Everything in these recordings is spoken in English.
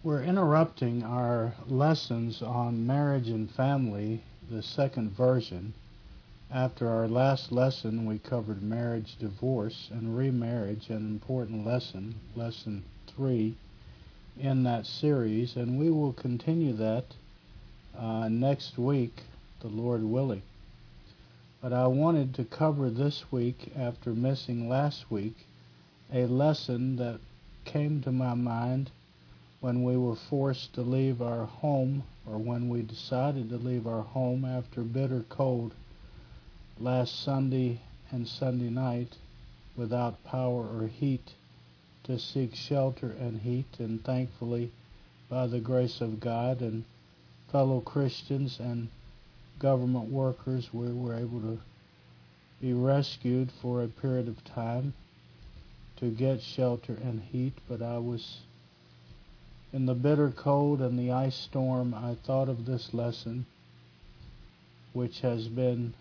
We're interrupting our lessons on marriage and family, the second version. After our last lesson, we covered marriage, divorce, and remarriage, an important lesson, lesson 3 in that series, and we will continue that next week, the Lord willing. But I wanted to cover this week, after missing last week, a lesson that came to my mind when we were forced to leave our home, or when we decided to leave our home after bitter cold last Sunday and Sunday night without power or heat, to seek shelter and heat. And thankfully, by the grace of God and fellow Christians and government workers, we were able to be rescued for a period of time to get shelter and heat. But I was in the bitter cold and the ice storm. I thought of this lesson, which has been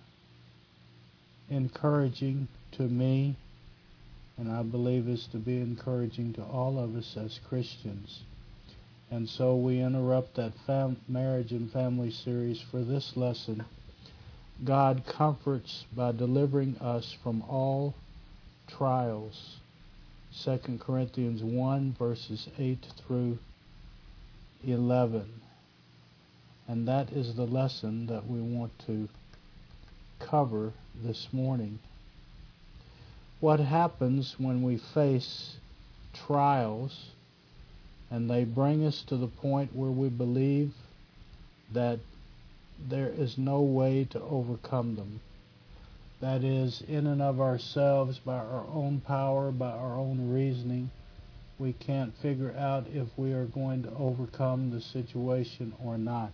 encouraging to me, and I believe is to be encouraging to all of us as Christians. And so we interrupt that marriage and family series for this lesson. God comforts by delivering us from all trials. 2 Corinthians 1 verses 8 through 11. And that is the lesson that we want to cover this morning. What happens when we face trials and they bring us to the point where we believe that there is no way to overcome them? That is, in and of ourselves, by our own power, by our own reasoning, we can't figure out if we are going to overcome the situation or not.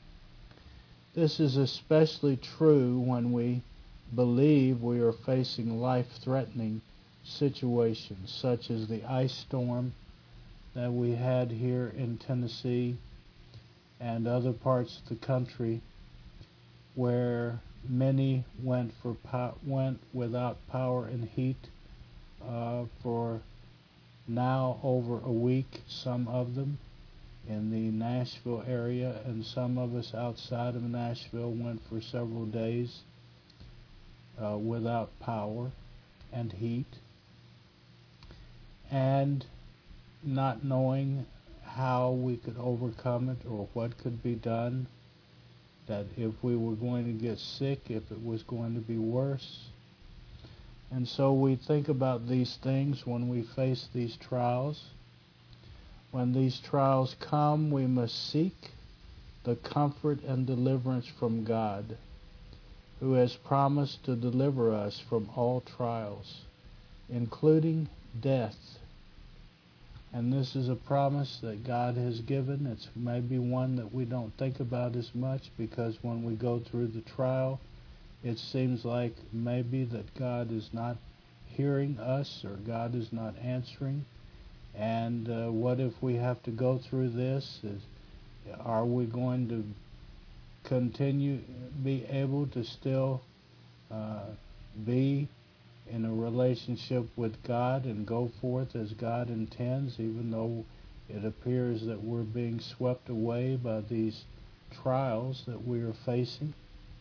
This is especially true when we believe we are facing life-threatening situations, such as the ice storm that we had here in Tennessee and other parts of the country, where many went without power and heat for now over a week, some of them in the Nashville area, and some of us outside of Nashville went for several days without power and heat, and not knowing how we could overcome it or what could be done, that if we were going to get sick, if it was going to be worse. And so we think about these things when we face these trials. When these trials come, we must seek the comfort and deliverance from God, who has promised to deliver us from all trials, including death. And this is a promise that God has given. It's maybe one that we don't think about as much, because when we go through the trial, it seems like maybe that God is not hearing us, or God is not answering. And what if we have to go through this? Are we going to be able to still be in a relationship with God and go forth as God intends, even though it appears that we're being swept away by these trials that we are facing?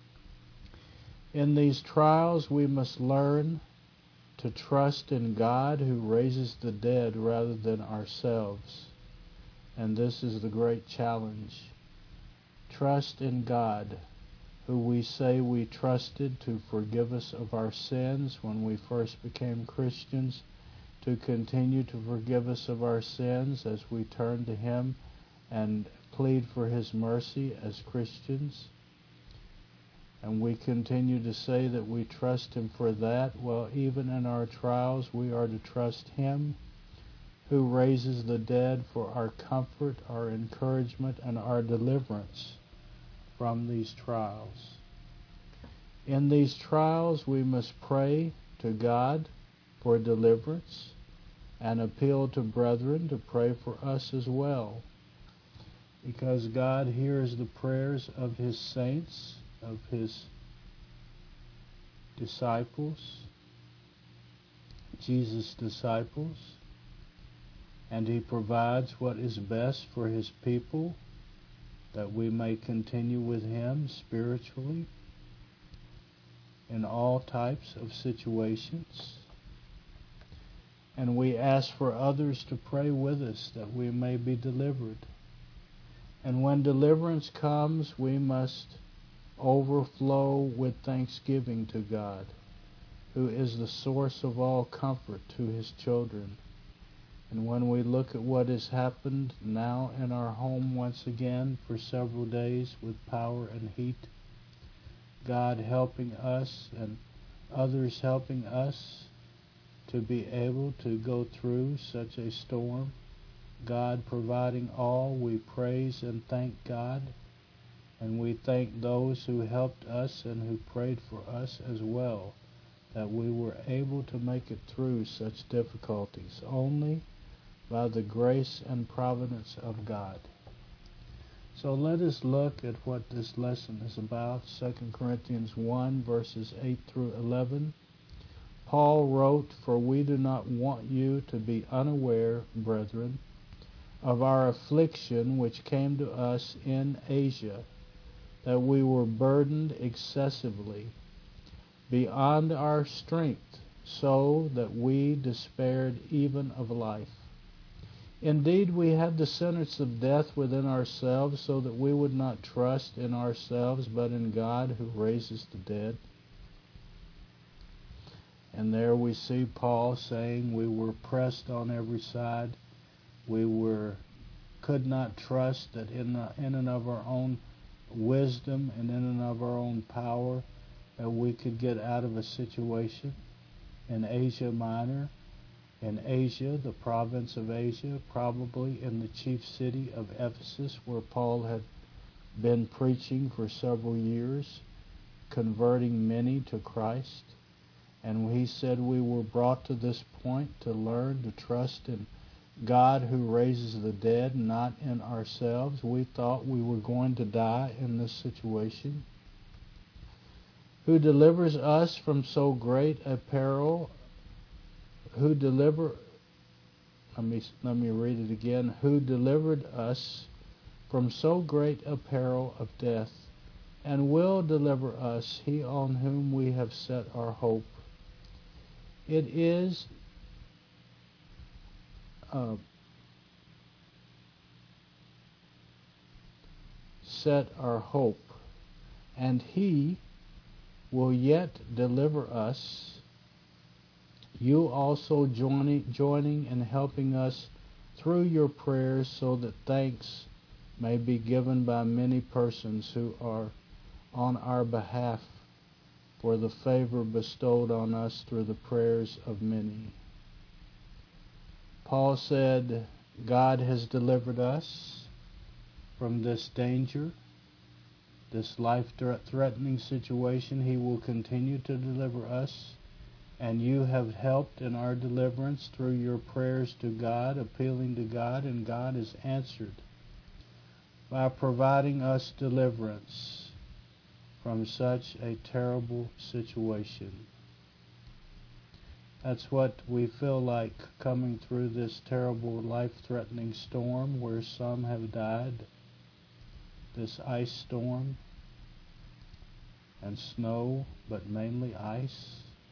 In these trials, we must learn to trust in God, who raises the dead, rather than ourselves. And this is the great challenge. Trust in God, who we say we trusted to forgive us of our sins when we first became Christians, to continue to forgive us of our sins as we turn to Him and plead for His mercy as Christians. And we continue to say that we trust Him for that. Well, even in our trials, we are to trust Him, who raises the dead, for our comfort, our encouragement, and our deliverance from these trials. In these trials, we must pray to God for deliverance and appeal to brethren to pray for us as well, because God hears the prayers of His saints, of His disciples, Jesus' disciples. and He provides what is best for His people, that we may continue with Him spiritually in all types of situations. And we ask for others to pray with us that we may be delivered. And when deliverance comes, we must overflow with thanksgiving to God, who is the source of all comfort to His children. And when we look at what has happened now in our home once again for several days with power and heat, God helping us and others helping us to be able to go through such a storm, God providing all, we praise and thank God. And we thank those who helped us and who prayed for us as well, that we were able to make it through such difficulties only by the grace and providence of God. So let us look at what this lesson is about. 2 Corinthians 1, verses 8 through 11. Paul wrote, "For we do not want you to be unaware, brethren, of our affliction which came to us in Asia, that we were burdened excessively, beyond our strength, so that we despaired even of life. Indeed, we had the sentence of death within ourselves, so that we would not trust in ourselves, but in God who raises the dead." And there we see Paul saying we were pressed on every side. We could not trust that in and of our own wisdom and in and of our own power that we could get out of a situation. In Asia Minor, in Asia, the province of Asia, probably in the chief city of Ephesus, where Paul had been preaching for several years, converting many to Christ. And he said we were brought to this point to learn to trust in God who raises the dead, not in ourselves. We thought we were going to die in this situation. Who delivers us from so great a peril? Let me read it again. Who delivered us from so great a peril of death, and will deliver us, He on whom we have set our hope. It is set our hope, and He will yet deliver us, you also joining and helping us through your prayers, so that thanks may be given by many persons who are on our behalf for the favor bestowed on us through the prayers of many. Paul said, God has delivered us from this danger, this life-threatening situation. He will continue to deliver us, and you have helped in our deliverance through your prayers to God, appealing to God, and God has answered by providing us deliverance from such a terrible situation. That's what we feel like coming through this terrible life-threatening storm where some have died, this ice storm and snow, but mainly ice,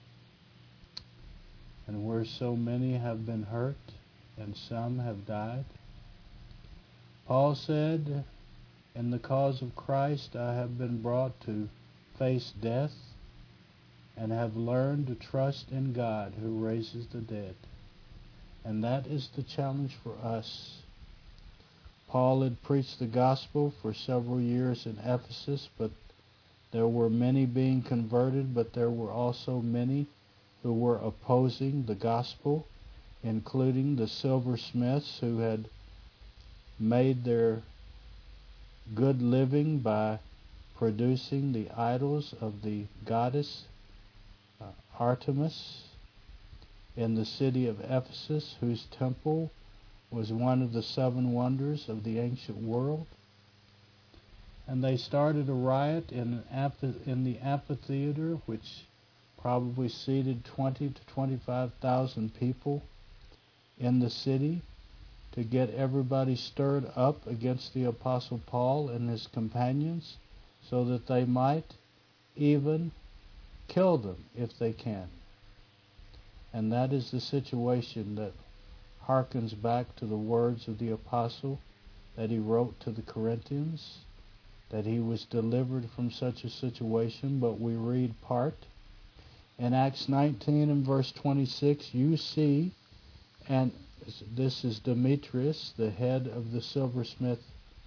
and where so many have been hurt and some have died. Paul said, in the cause of Christ I have been brought to face death and have learned to trust in God who raises the dead. And that is the challenge for us. Paul had preached the gospel for several years in Ephesus, but there were many being converted, but there were also many who were opposing the gospel, including the silversmiths who had made their good living by producing the idols of the goddess Artemis in the city of Ephesus, whose temple was one of the 7 wonders of the ancient world. And they started a riot in the amphitheater, which probably seated 20 to 25,000 people in the city. to get everybody stirred up against the Apostle Paul and his companions so that they might even kill them if they can. And that is the situation that harkens back to the words of the apostle that he wrote to the Corinthians, that he was delivered from such a situation, but we read part. In Acts 19 and verse 26, you see, and this is Demetrius, the head of the silversmith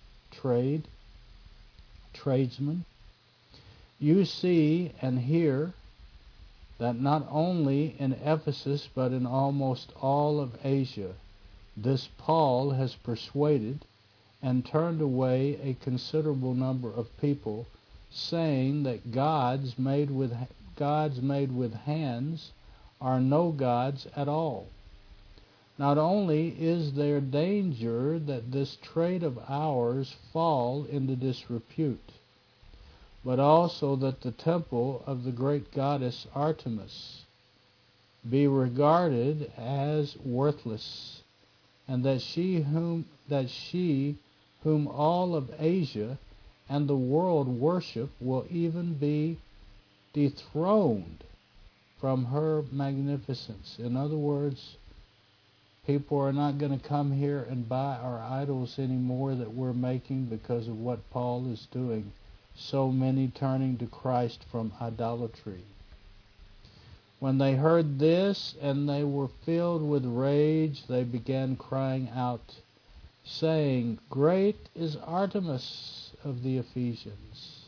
tradesman. You see and hear that not only in Ephesus but in almost all of Asia, this Paul has persuaded and turned away a considerable number of people, saying that gods made with hands are no gods at all. Not only is there danger that this trade of ours fall into disrepute, but also that the temple of the great goddess Artemis be regarded as worthless, and that she whom all of Asia and the world worship will even be dethroned from her magnificence. In other words, people are not going to come here and buy our idols anymore that we're making because of what Paul is doing. So many turning to Christ from idolatry. When they heard this and they were filled with rage, they began crying out, saying, Great is Artemis of the Ephesians.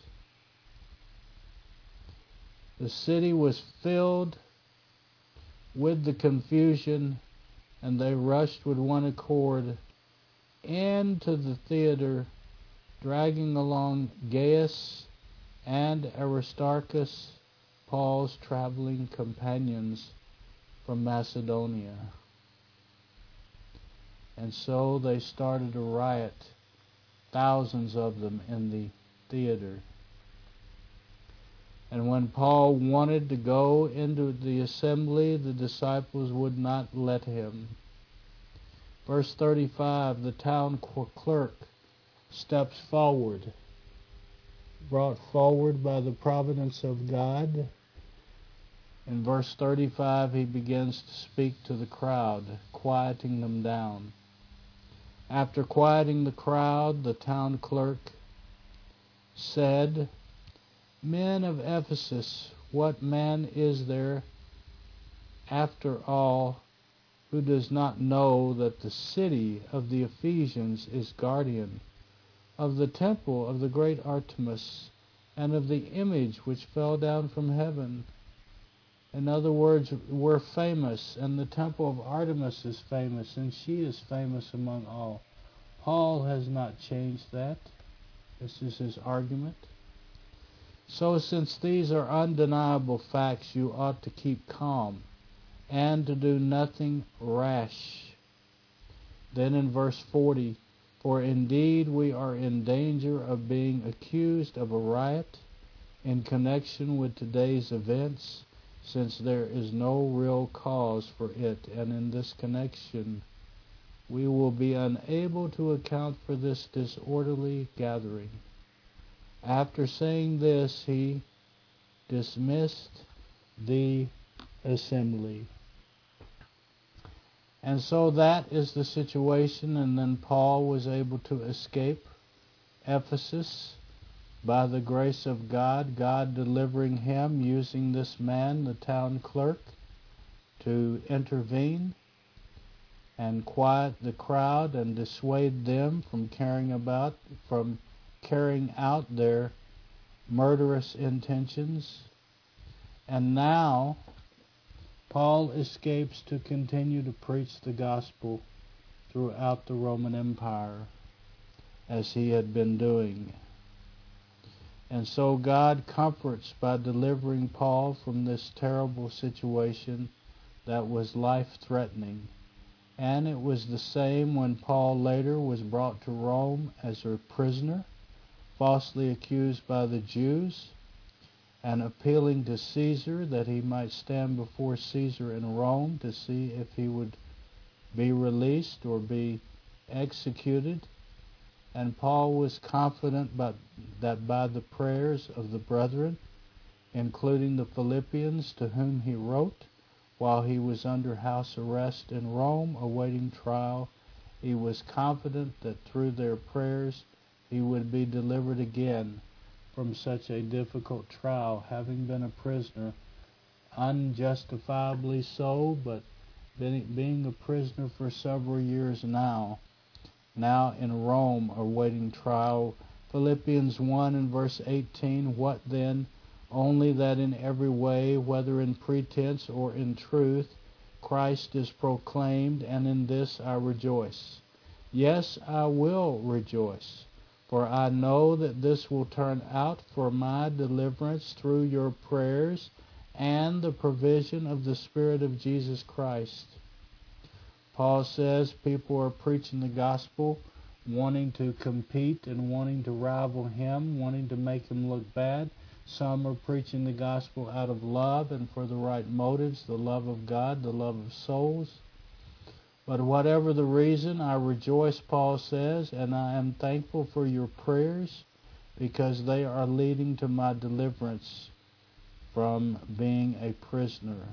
The city was filled with the confusion, and they rushed with one accord into the theater, dragging along Gaius and Aristarchus, Paul's traveling companions from Macedonia. And so they started a riot, thousands of them in the theater. And when Paul wanted to go into the assembly, the disciples would not let him. Verse 35, the town clerk steps forward, brought forward by the providence of God. In verse 35, he begins to speak to the crowd, quieting them down. After quieting the crowd, the town clerk said, Men of Ephesus, what man is there, after all, who does not know that the city of the Ephesians is guardian of the temple of the great Artemis, and of the image which fell down from heaven? In other words, we're famous, and the temple of Artemis is famous, and she is famous among all. Paul has not changed that. This is his argument. So since these are undeniable facts, you ought to keep calm and to do nothing rash. Then in verse 40, for indeed we are in danger of being accused of a riot in connection with today's events, since there is no real cause for it, and in this connection we will be unable to account for this disorderly gathering. After saying this, he dismissed the assembly. And so that is the situation, and then Paul was able to escape Ephesus by the grace of God, God delivering him, using this man, the town clerk, to intervene and quiet the crowd and dissuade them from carrying out their murderous intentions. And now Paul escapes to continue to preach the gospel throughout the Roman Empire as he had been doing. And so God comforts by delivering Paul from this terrible situation that was life-threatening. And it was the same when Paul later was brought to Rome as a prisoner, falsely accused by the Jews, and appealing to Caesar that he might stand before Caesar in Rome to see if he would be released or be executed, and Paul was confident that by the prayers of the brethren, including the Philippians to whom he wrote, while he was under house arrest in Rome awaiting trial, he was confident that through their prayers he would be delivered again from such a difficult trial, having been a prisoner, unjustifiably so, but being a prisoner for several years now in Rome awaiting trial. Philippians 1 and verse 18, what then? Only that in every way, whether in pretense or in truth, Christ is proclaimed, and in this I rejoice. Yes, I will rejoice, for I know that this will turn out for my deliverance through your prayers and the provision of the Spirit of Jesus Christ. Paul says people are preaching the gospel, wanting to compete and wanting to rival him, wanting to make him look bad. Some are preaching the gospel out of love and for the right motives, the love of God, the love of souls. But whatever the reason, I rejoice, Paul says, and I am thankful for your prayers because they are leading to my deliverance from being a prisoner.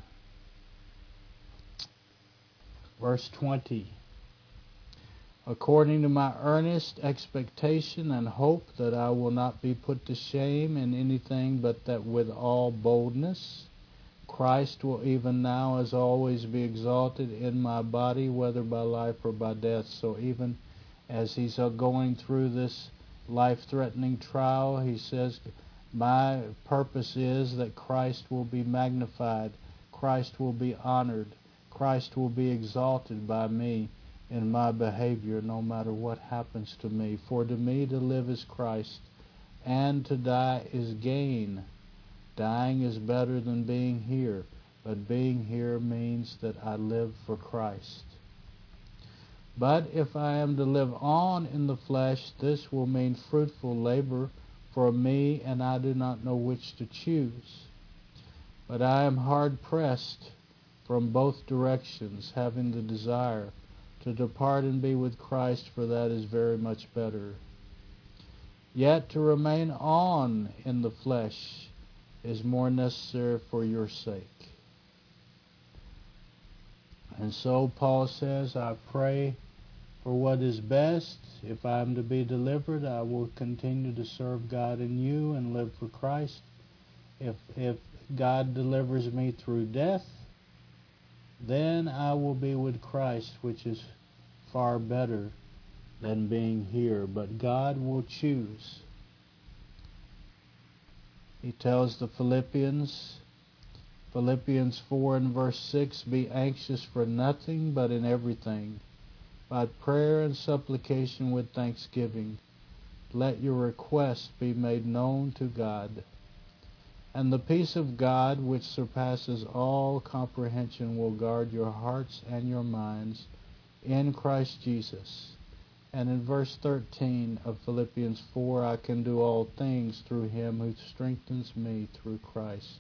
Verse 20. According to my earnest expectation and hope that I will not be put to shame in anything, but that with all boldness Christ will even now as always be exalted in my body, whether by life or by death. So even as he's going through this life-threatening trial, he says, my purpose is that Christ will be magnified, Christ will be honored, Christ will be exalted by me in my behavior, no matter what happens to me. For to me to live is Christ, and to die is gain. Dying is better than being here, but being here means that I live for Christ. But if I am to live on in the flesh, this will mean fruitful labor for me, and I do not know which to choose. But I am hard pressed from both directions, having the desire to depart and be with Christ, for that is very much better. Yet to remain on in the flesh is more necessary for your sake. And so Paul says, I pray for what is best. If I am to be delivered, I will continue to serve God in you and live for Christ. If God delivers me through death, then I will be with Christ, which is far better than being here. But God will choose. He tells the Philippians 4 and verse 6, be anxious for nothing, but in everything, by prayer and supplication with thanksgiving, let your requests be made known to God. And the peace of God, which surpasses all comprehension, will guard your hearts and your minds in Christ Jesus. And in verse 13 of Philippians 4, I can do all things through him who strengthens me through Christ.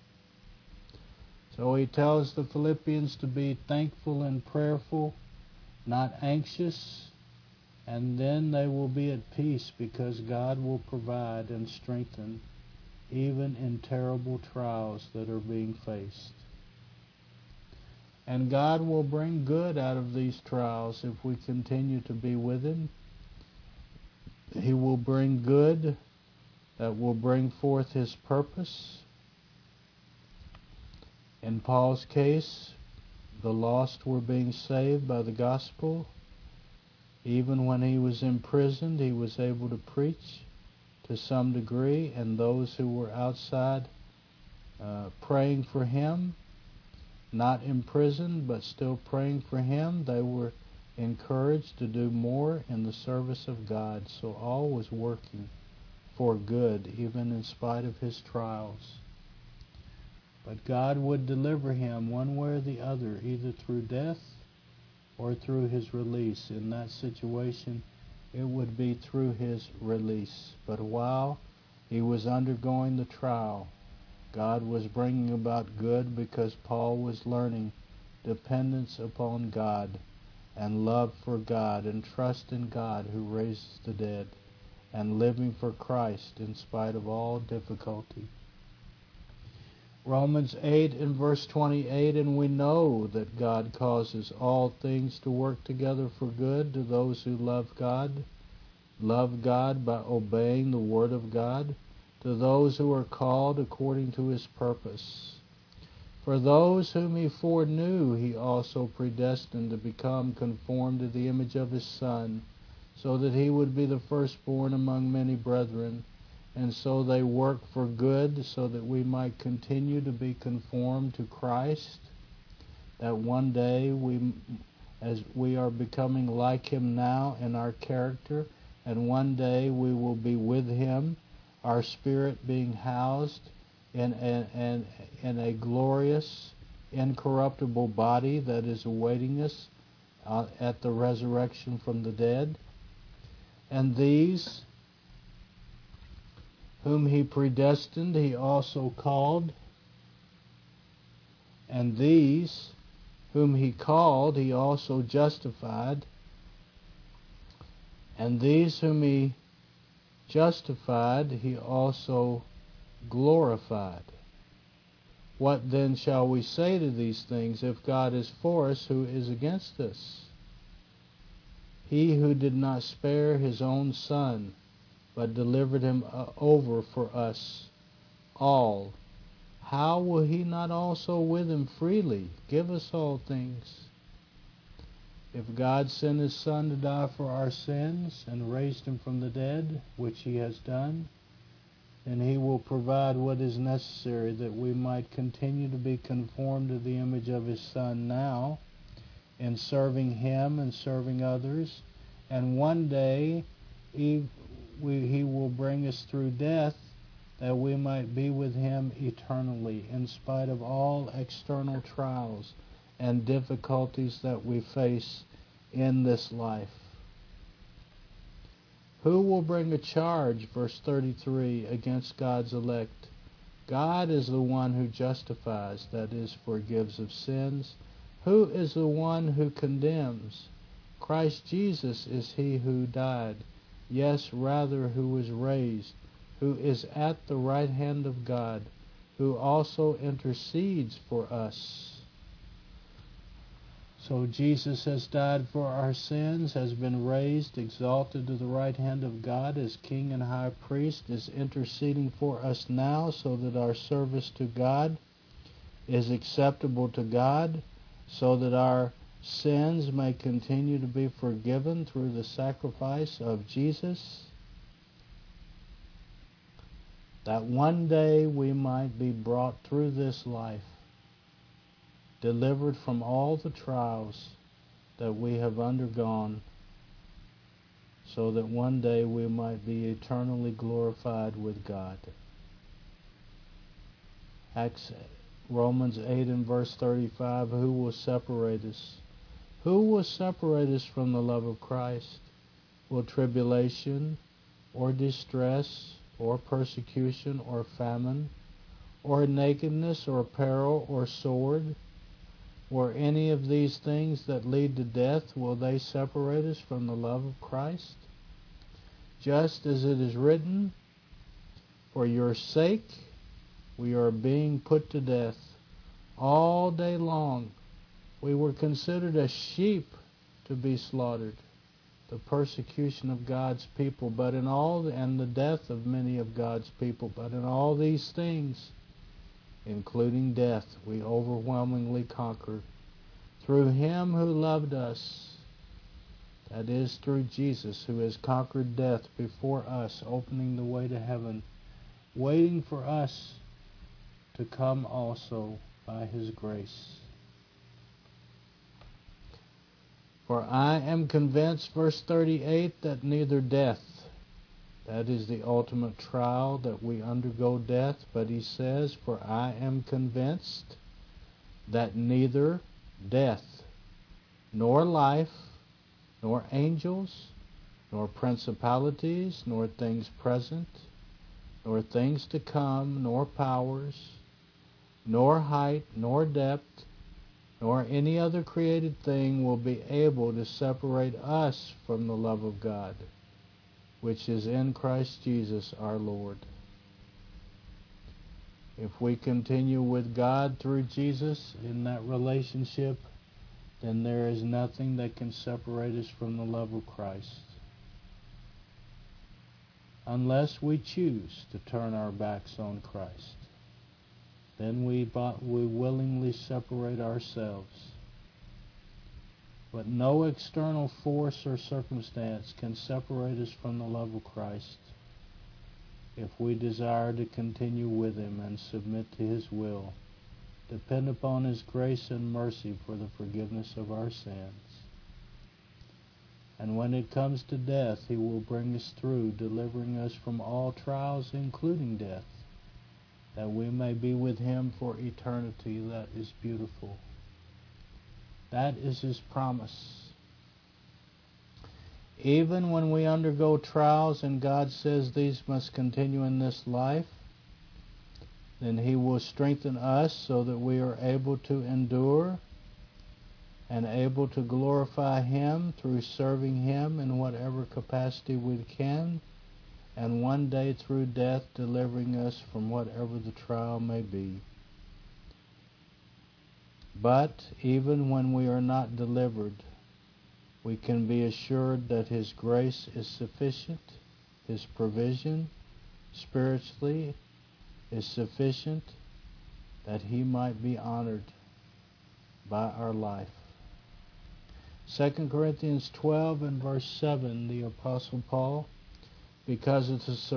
So he tells the Philippians to be thankful and prayerful, not anxious, and then they will be at peace because God will provide and strengthen even in terrible trials that are being faced. And God will bring good out of these trials if we continue to be with him. He will bring good that will bring forth his purpose. In Paul's case, the lost were being saved by the gospel. Even when he was imprisoned, he was able to preach to some degree, and those who were outside praying for him, not imprisoned but still praying for him, they were encouraged to do more in the service of God. So all was working for good, even in spite of his trials. But God would deliver him one way or the other, either through death or through his release. In that situation, it would be through his release. But while he was undergoing the trial, God was bringing about good because Paul was learning dependence upon God and love for God and trust in God who raises the dead, and living for Christ in spite of all difficulty. Romans 8 and verse 28, and we know that God causes all things to work together for good to those who love God by obeying the Word of God, to those who are called according to His purpose. For those whom He foreknew, He also predestined to become conformed to the image of His Son, so that He would be the firstborn among many brethren. And so they work for good, so that we might continue to be conformed to Christ, that one day as we are becoming like Him now in our character, and one day we will be with Him, our spirit being housed in a glorious, incorruptible body that is awaiting us at the resurrection from the dead. And these whom He predestined, He also called. And these whom He called, He also justified. And these whom He justified, He also glorified. What then shall we say to these things? If God is for us, who is against us? He who did not spare His own Son, but delivered Him over for us all, how will He not also with Him freely give us all things? If God sent His Son to die for our sins and raised Him from the dead, which He has done, then He will provide what is necessary that we might continue to be conformed to the image of His Son now, in serving Him and serving others. And one day He will bring us through death, that we might be with Him eternally, in spite of all external trials and difficulties that we face in this life. Who will bring a charge, verse 33, against God's elect? God is the one who justifies, that is, forgives of sins. Who is the one who condemns? Christ Jesus is He who died, yes, rather, who was raised, who is at the right hand of God, who also intercedes for us. So Jesus has died for our sins, has been raised, exalted to the right hand of God as King and High Priest, is interceding for us now, so that our service to God is acceptable to God, so that our sins may continue to be forgiven through the sacrifice of Jesus, that one day we might be brought through this life, delivered from all the trials that we have undergone, so that one day we might be eternally glorified with God. Romans 8 and verse 35, who will separate us? Who will separate us from the love of Christ? Will tribulation, or distress, or persecution, or famine, or nakedness, or peril, or sword? Or any of these things that lead to death, will they separate us from the love of Christ? Just as it is written, for your sake we are being put to death all day long. We were considered as sheep to be slaughtered. The persecution of God's people, and the death of many of God's people. But in all these things, including death, we overwhelmingly conquer through Him who loved us. That is, through Jesus, who has conquered death before us, opening the way to heaven, waiting for us to come also by His grace. For I am convinced, verse 38, that neither death, that is the ultimate trial that we undergo death, but he says, for I am convinced that neither death, nor life, nor angels, nor principalities, nor things present, nor things to come, nor powers, nor height, nor depth, nor any other created thing will be able to separate us from the love of God, which is in Christ Jesus our Lord. If we continue with God through Jesus in that relationship, then there is nothing that can separate us from the love of Christ. Unless we choose to turn our backs on Christ, then we willingly separate ourselves. But no external force or circumstance can separate us from the love of Christ if we desire to continue with Him and submit to His will, depend upon His grace and mercy for the forgiveness of our sins. And when it comes to death, He will bring us through, delivering us from all trials, including death, that we may be with Him for eternity. That is beautiful. That is His promise. Even when we undergo trials and God says these must continue in this life, then He will strengthen us so that we are able to endure and able to glorify Him through serving Him in whatever capacity we can, and one day through death delivering us from whatever the trial may be. But even when we are not delivered, we can be assured that His grace is sufficient, His provision spiritually is sufficient, that He might be honored by our life. 2 Corinthians 12 and verse 7, the Apostle Paul, because of the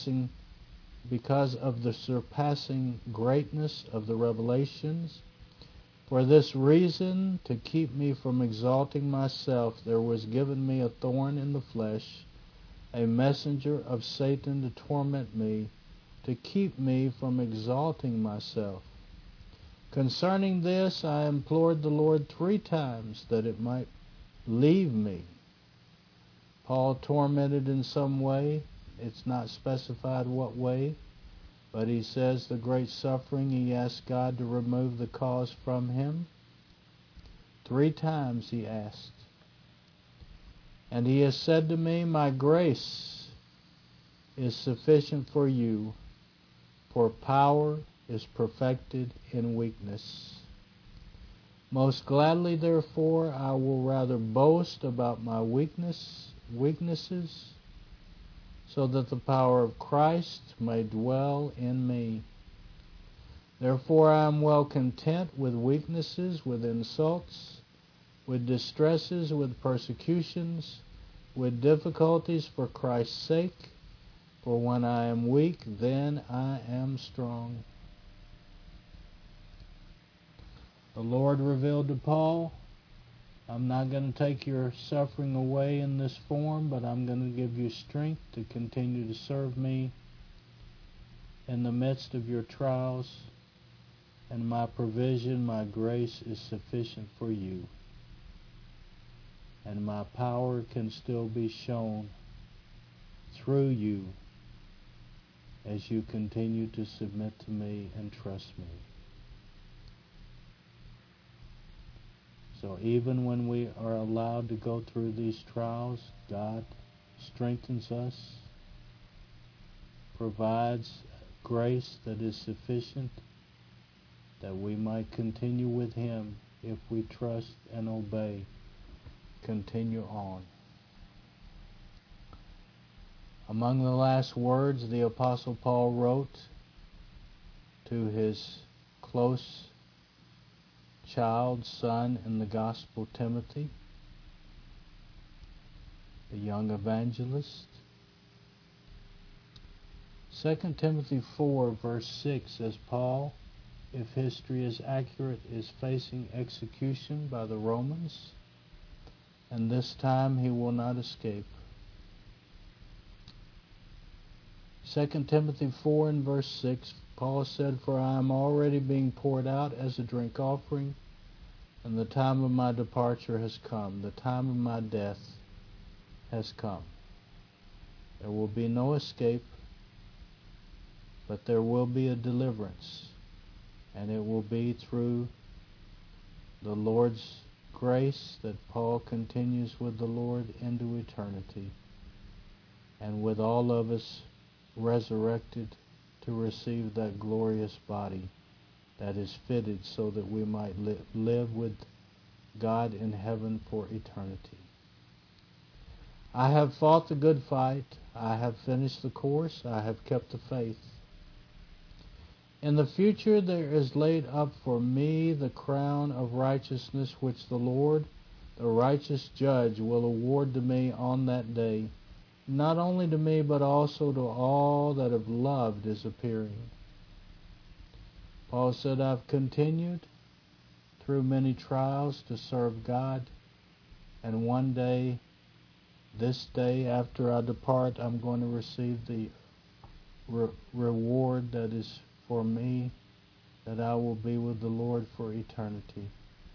surpassing greatness of the revelations, for this reason, to keep me from exalting myself, there was given me a thorn in the flesh, a messenger of Satan to torment me, to keep me from exalting myself. Concerning this, I implored the Lord 3 times that it might leave me. Paul tormented in some way. It's not specified what way, but he says the great suffering, he asked God to remove the cause from him. 3 times he asked. And he has said to me, my grace is sufficient for you, for power is perfected in weakness. Most gladly, therefore, I will rather boast about my weaknesses, so that the power of Christ may dwell in me. Therefore I am well content with weaknesses, with insults, with distresses, with persecutions, with difficulties for Christ's sake. For when I am weak, then I am strong. The Lord revealed to Paul, I'm not going to take your suffering away in this form, but I'm going to give you strength to continue to serve me in the midst of your trials. And my provision, my grace is sufficient for you. And my power can still be shown through you as you continue to submit to me and trust me. So even when we are allowed to go through these trials, God strengthens us, provides grace that is sufficient, that we might continue with Him if we trust and obey. Continue on. Among the last words the Apostle Paul wrote to his close son in the gospel, Timothy, the young evangelist. 2 Timothy 4 verse 6 says, Paul, if history is accurate, is facing execution by the Romans, and this time he will not escape. 2 Timothy 4 and verse 6, Paul said, for I am already being poured out as a drink offering, and the time of my departure has come. The time of my death has come. There will be no escape, but there will be a deliverance, and it will be through the Lord's grace that Paul continues with the Lord into eternity, and with all of us resurrected to receive that glorious body that is fitted so that we might live with God in heaven for eternity. I have fought the good fight. I have finished the course. I have kept the faith. In the future there is laid up for me the crown of righteousness, which the Lord, the righteous judge, will award to me on that day, not only to me but also to all that have loved his appearing. Paul said, I've continued through many trials to serve God, and one day, this day after I depart, I'm going to receive the reward that is for me, that I will be with the Lord for eternity.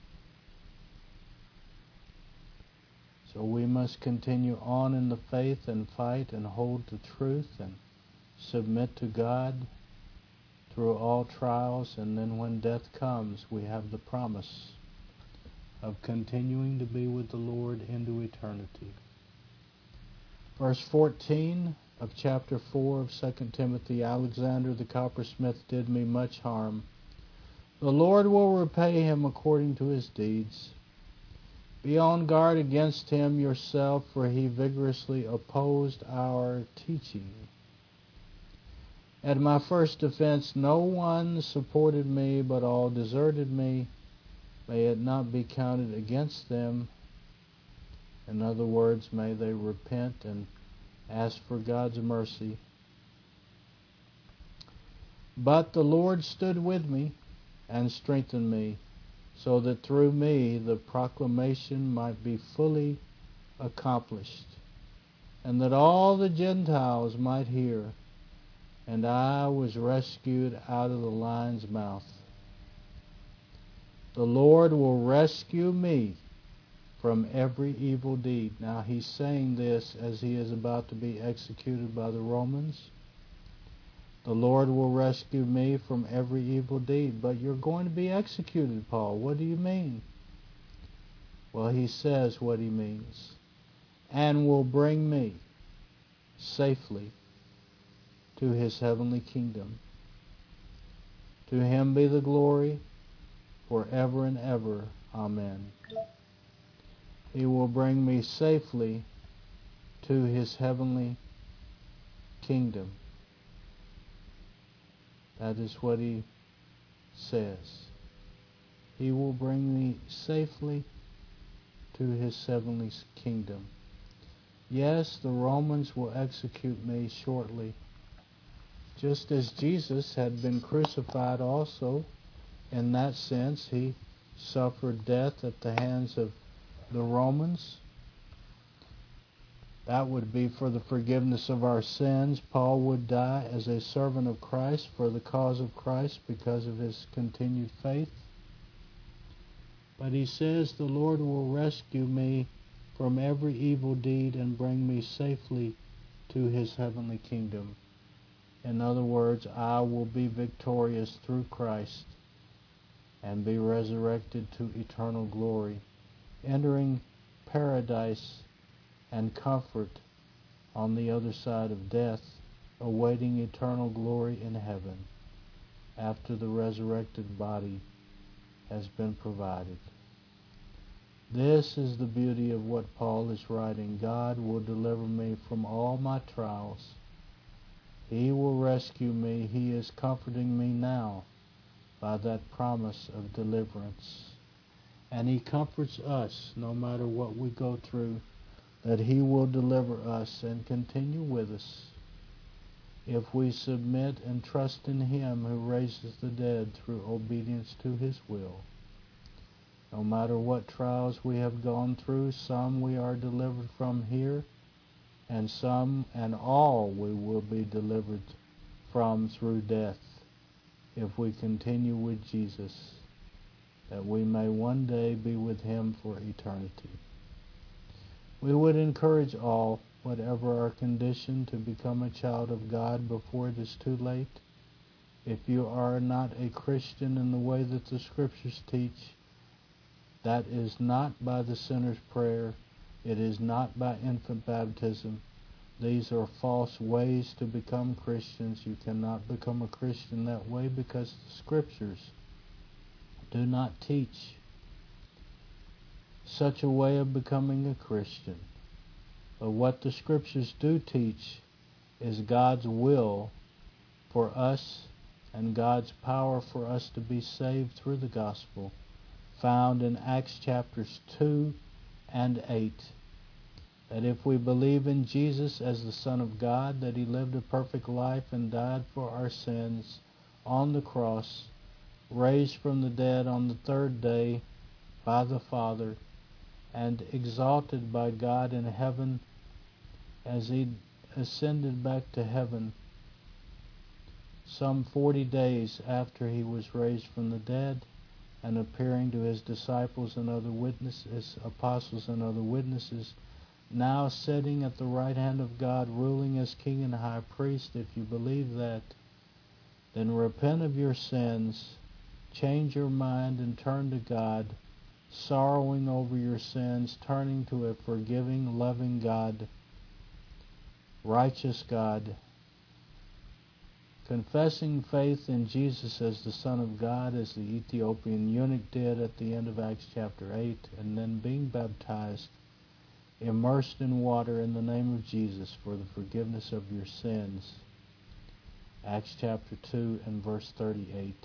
So we must continue on in the faith and fight and hold the truth and submit to God through all trials, and then when death comes, we have the promise of continuing to be with the Lord into eternity. Verse 14 of chapter 4 of 2 Timothy, Alexander the coppersmith did me much harm. The Lord will repay him according to his deeds. Be on guard against him yourself, for he vigorously opposed our teaching. At my first defense no one supported me, but all deserted me. May it not be counted against them. In other words, may they repent and ask for God's mercy. But the Lord stood with me and strengthened me, so that through me the proclamation might be fully accomplished, and that all the Gentiles might hear. And I was rescued out of the lion's mouth. The Lord will rescue me from every evil deed. Now he's saying this as he is about to be executed by the Romans. The Lord will rescue me from every evil deed. But you're going to be executed, Paul. What do you mean? Well, he says what he means. And will bring me safely to his heavenly kingdom. To him be the glory forever and ever. Amen. He will bring me safely to his heavenly kingdom. That is what he says. He will bring me safely to his heavenly kingdom. Yes, the Romans will execute me shortly, just as Jesus had been crucified also. In that sense, he suffered death at the hands of the Romans. That would be for the forgiveness of our sins. Paul would die as a servant of Christ for the cause of Christ because of his continued faith. But he says the Lord will rescue me from every evil deed and bring me safely to his heavenly kingdom. In other words, I will be victorious through Christ and be resurrected to eternal glory, entering paradise and comfort on the other side of death, awaiting eternal glory in heaven after the resurrected body has been provided. This is the beauty of what Paul is writing. God will deliver me from all my trials. He will rescue me. He is comforting me now by that promise of deliverance. And he comforts us no matter what we go through, that he will deliver us and continue with us if we submit and trust in him who raises the dead through obedience to his will. No matter what trials we have gone through, some we are delivered from here, and some and all we will be delivered from through death if we continue with Jesus, that we may one day be with him for eternity. We would encourage all, whatever our condition, to become a child of God before it is too late. If you are not a Christian in the way that the Scriptures teach, That is not by the sinner's prayer. It is not by infant baptism. These are false ways to become Christians. You cannot become a Christian that way because the Scriptures do not teach such a way of becoming a Christian. But what the Scriptures do teach is God's will for us and God's power for us to be saved through the gospel, found in Acts chapters 2 and 8. That if we believe in Jesus as the Son of God, that He lived a perfect life and died for our sins on the cross, raised from the dead on the third day by the Father, and exalted by God in heaven as He ascended back to heaven some 40 days after He was raised from the dead, and appearing to His disciples and other witnesses, apostles and other witnesses, now sitting at the right hand of God, ruling as King and High Priest. If you believe that, then repent of your sins, change your mind, and turn to God, sorrowing over your sins, turning to a forgiving, loving God, righteous God, confessing faith in Jesus as the Son of God, as the Ethiopian eunuch did at the end of Acts chapter 8, and then being baptized, immersed in water in the name of Jesus for the forgiveness of your sins. Acts chapter 2 and verse 38.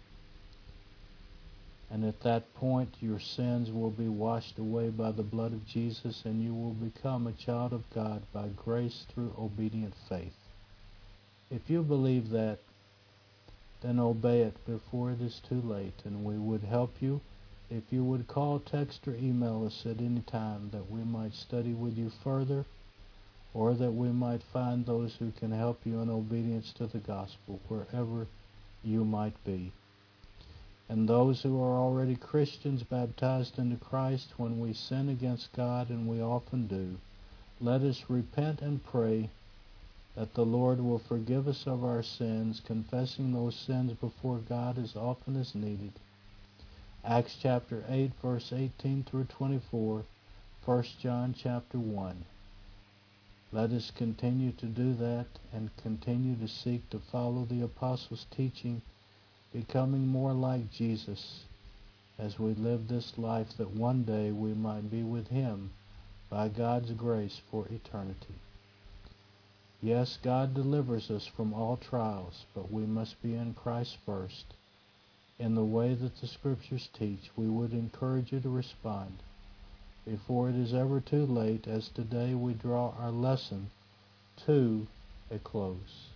And at that point your sins will be washed away by the blood of Jesus, and you will become a child of God by grace through obedient faith. If you believe that, then obey it before it is too late, and we would help you if you would call, text, or email us at any time, that we might study with you further, or that we might find those who can help you in obedience to the gospel wherever you might be. And those who are already Christians baptized into Christ, when we sin against God, and we often do, let us repent and pray that the Lord will forgive us of our sins, confessing those sins before God as often as needed. Acts chapter 8, verse 18 through 24, 1 John chapter 1. Let us continue to do that and continue to seek to follow the apostles' teaching, becoming more like Jesus as we live this life, that one day we might be with Him by God's grace for eternity. Yes, God delivers us from all trials, but we must be in Christ first. In the way that the Scriptures teach, we would encourage you to respond before it is ever too late, as today we draw our lesson to a close.